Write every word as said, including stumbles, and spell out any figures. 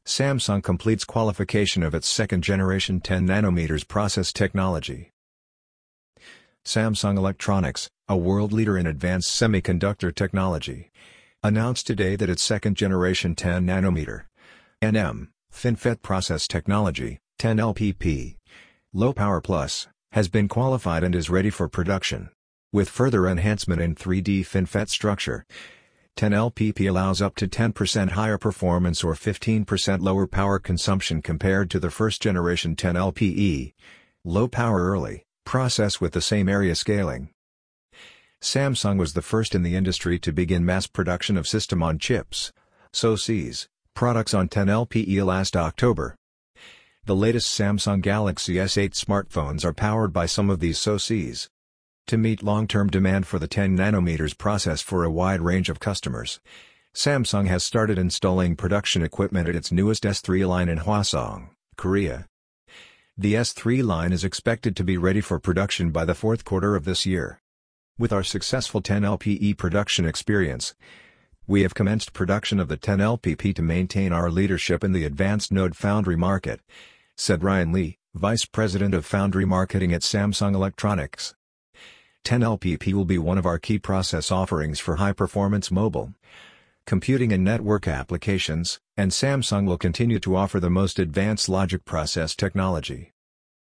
Samsung completes qualification of its second-generation ten nanometers process technology. Samsung Electronics, a world leader in advanced semiconductor technology, announced today that its second-generation ten nanometer N M FinFET process technology, ten L P P, Low Power Plus, has been qualified and is ready for production. With further enhancement in three D FinFET structure, ten L P P allows up to ten percent higher performance or fifteen percent lower power consumption compared to the first-generation ten L P E, low power early, process with the same area scaling. Samsung was the first in the industry to begin mass production of System-on-Chips (S o Cs) products on ten L P E last October. The latest Samsung Galaxy S eight smartphones are powered by some of these S o Cs. To meet long-term demand for the ten nanometers process for a wide range of customers, Samsung has started installing production equipment at its newest S three line in Hwaseong, Korea. The S three line is expected to be ready for production by the fourth quarter of this year. With our successful ten L P E production experience, we have commenced production of the ten L P P to maintain our leadership in the advanced node foundry market, said Ryan Lee, Vice President of Foundry Marketing at Samsung Electronics. ten L P P will be one of our key process offerings for high-performance mobile computing and network applications, and Samsung will continue to offer the most advanced logic process technology.